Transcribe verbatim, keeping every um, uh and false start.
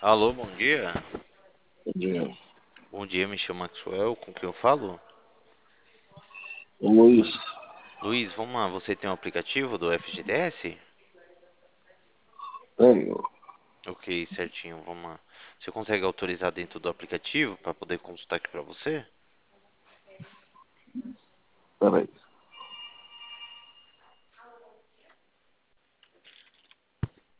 Alô, bom dia. de Bom dia, me chamo Maxwell, com quem eu falo? Luiz, Luiz, vamos lá, você tem um aplicativo do F G T S? tenho, Ok, certinho, vamos lá. Você consegue autorizar dentro do aplicativo para poder consultar aqui para você? peraí.